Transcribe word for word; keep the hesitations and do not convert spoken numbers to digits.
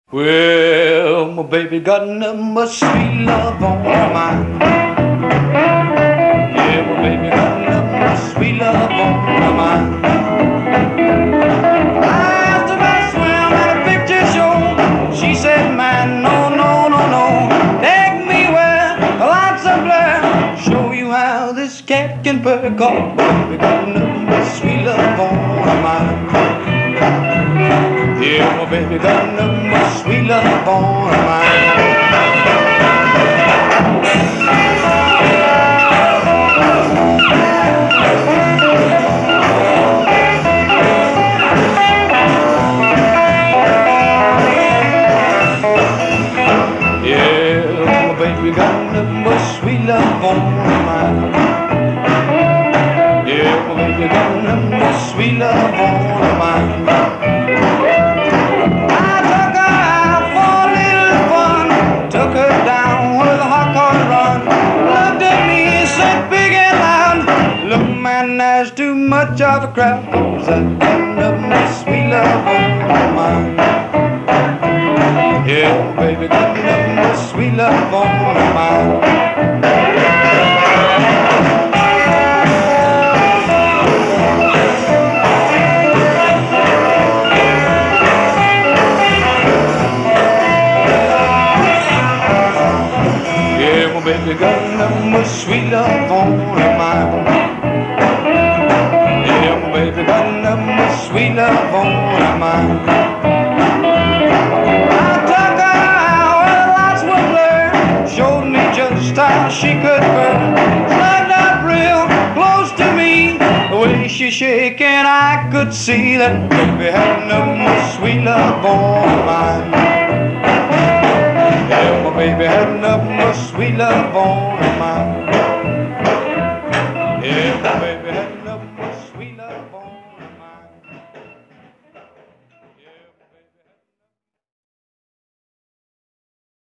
Well, my baby got nothing but sweet love on her mind. Yeah, my baby got nothing but sweet love on her mind. I asked her about swim at a picture show. She said, man, no, no, no, no. Take me where the lights are blurred. Show you how this cat can purr. Oh, baby got nothing but sweet love on her mind. Yeah, my baby got nothing but sweet love on her mind. Yeah, my baby got nothing but sweet love on her mind. Yeah, my baby got nothing but sweet love on her mind. There's too much of a crowd, 'cause I got nothing but sweet love on my mind. Yeah, baby, got nothing but sweet love on my mind. Yeah, my baby got nothing but sweet love on her mind. Baby got nothing but sweet love on her mind. I took her out where the lights were blurred, showed me just how she could burn. Slugged up real close to me, the way she shaking I could see that baby had nothing but sweet love on her mind. Yeah, my baby had nothing but sweet love on her mind. Yeah, my baby had nothing